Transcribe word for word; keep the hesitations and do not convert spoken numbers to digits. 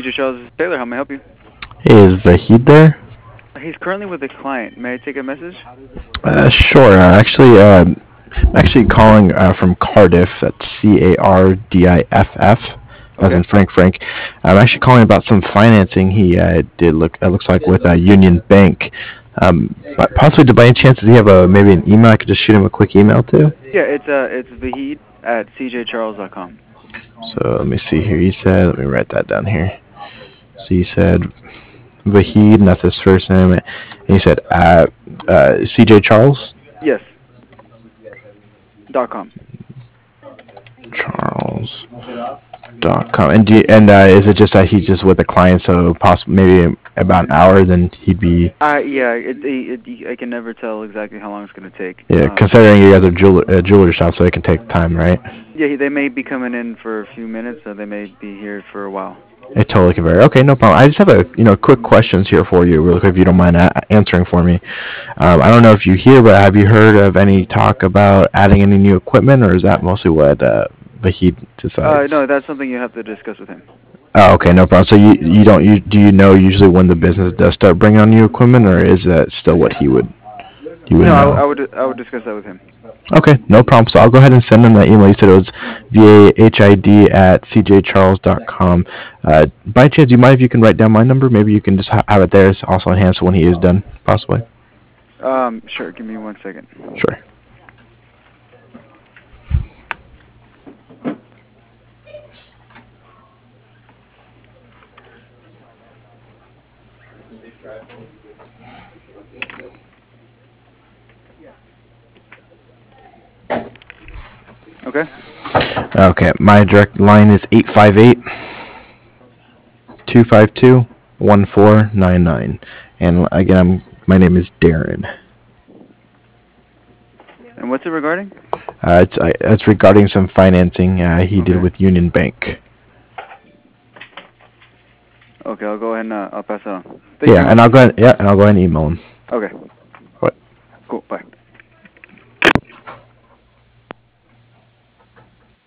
J Charles, this is Taylor. How may I help you? Hey, is Vahid there? He's currently with a client. May I take a message? Uh, sure. Uh, actually, uh, I'm actually calling uh, from Cardiff. That's C A R D I F F, as Okay. in Frank Frank. I'm actually calling about some financing he uh, did. Look, it looks like with uh, Union Bank. Um, but possibly, by any chance, does he have a maybe an email I could just shoot him a quick email to? Yeah, it's uh, it's Vahid at c j charles dot com. So let me see here. He said, let me write that down here. So he said Vahid, and that's his first name. And he said at uh, C J Charles. Yes. Dot com. Charles. Dot com. And do you, and uh, is it just that he's just with a client, so possibly maybe about an hour, then he'd be Uh, yeah. It, it, it I can never tell exactly how long it's gonna take. yeah. Um, Considering you guys are jeweler uh, jeweler shop, so it can take time, right? yeah, they may be coming in for a few minutes, so they may be here for a while. It totally can vary. Okay, no problem. I just have a you know quick questions here for you, real quick, if you don't mind a- answering for me. Um, I don't know if you hear, but have you heard of any talk about adding any new equipment, or is that mostly what uh, Vahid Uh, decides? no, that's something you have to discuss with him. Oh, okay, no problem. So you you don't you do you know usually when the business does start bringing on new equipment, or is that still what he would he would No, I, I know? would I would discuss that with him. Okay, no problem. So I'll go ahead and send him that email. You said it was vahid at c j charles dot com. Uh, by chance, do you mind if you can write down my number? Maybe you can just ha- have it there. It's also on hand so when he is done, possibly. Um, sure. Give me one second. Sure. Okay. Okay, my direct line is eight five eight, two five two, one four nine nine. And again, I'm, my name is Darren. And what's it regarding? Uh, it's, uh, it's regarding some financing uh, he did Okay. with Union Bank. Okay, I'll go ahead and uh, I'll pass it on. Thank you Yeah, very and much. I'll go ahead, yeah, and I'll go ahead and email him. Okay.